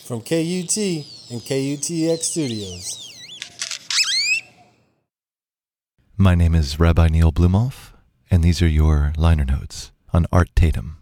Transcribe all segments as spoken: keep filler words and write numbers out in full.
from K U T and K U T X Studios. My name is Rabbi Neil Blumoff, and these are your liner notes on Art Tatum.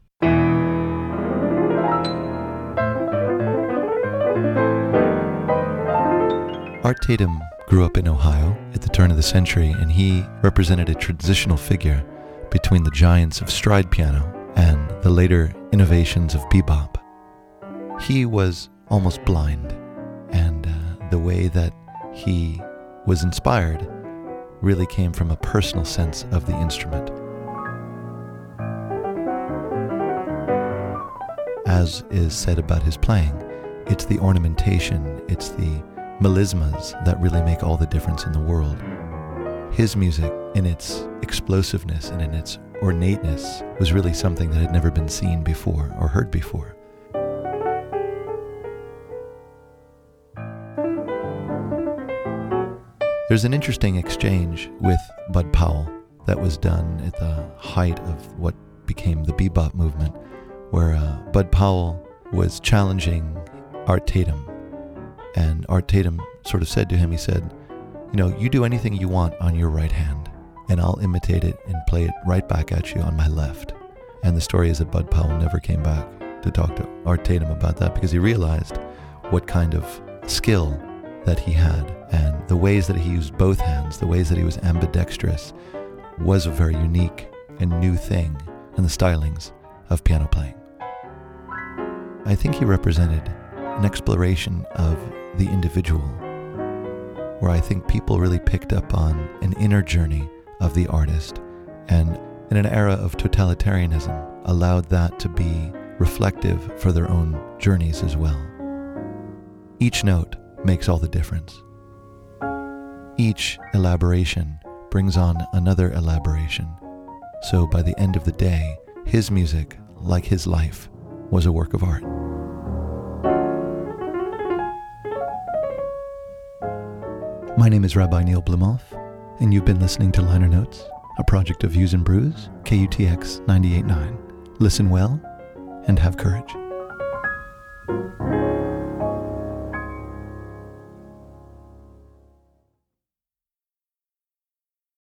Art Tatum grew up in Ohio at the turn of the century, and he represented a transitional figure between the giants of stride piano and the later innovations of bebop. He was almost blind, and uh, the way that he was inspired really came from a personal sense of the instrument. As is said about his playing, it's the ornamentation, it's the melismas that really make all the difference in the world. His music, in its explosiveness and in its ornateness, was really something that had never been seen before or heard before. There's an interesting exchange with Bud Powell that was done at the height of what became the bebop movement, where uh, Bud Powell was challenging Art Tatum. And Art Tatum sort of said to him, he said, you know, you do anything you want on your right hand, and I'll imitate it and play it right back at you on my left. And the story is that Bud Powell never came back to talk to Art Tatum about that because he realized what kind of skill that he had, and the ways that he used both hands, the ways that he was ambidextrous, was a very unique and new thing in the stylings of piano playing. I think he represented an exploration of the individual, where I think people really picked up on an inner journey of the artist, and in an era of totalitarianism, allowed that to be reflective for their own journeys as well. Each note makes all the difference. Each elaboration brings on another elaboration. So by the end of the day, his music, like his life, was a work of art. My name is Rabbi Neil Blumoff, and you've been listening to Liner Notes, a project of Views and Brews, K U T X ninety-eight point nine. Listen well and have courage.